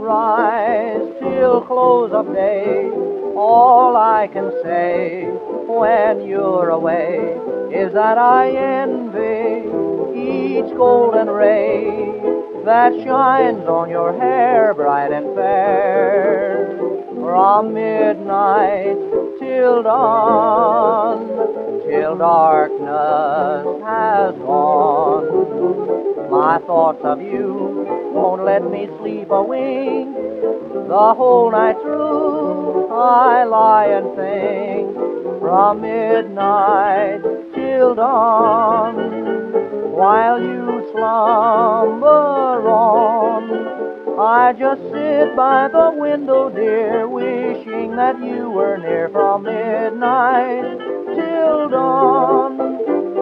sunrise till close of day. All I can say when you're away is that I envy each golden ray that shines on your hair bright and fair. From midnight till dawn, till darkness has gone, my thoughts of you won't let me sleep a wink. The whole night through I lie and think, from midnight till dawn, while you slumber on. I just sit by the window, dear, wishing that you were near, from midnight till dawn.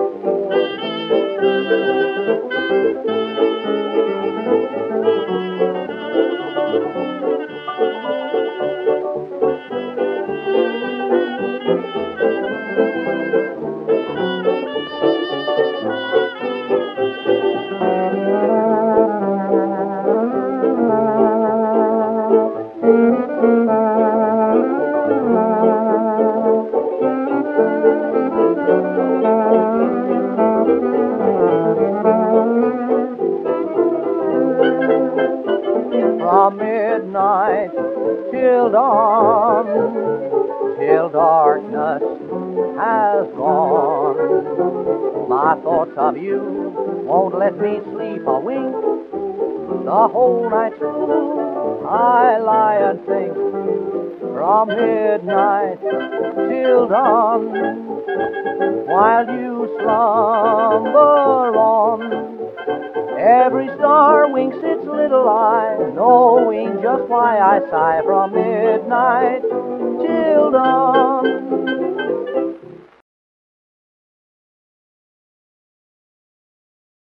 From midnight till dawn, till darkness has gone, my thoughts of you won't let me sleep a wink. The whole night through I lie and think, from midnight till dawn, while you slumber on. Every star winks its little eye, knowing just why I sigh, from midnight till dawn.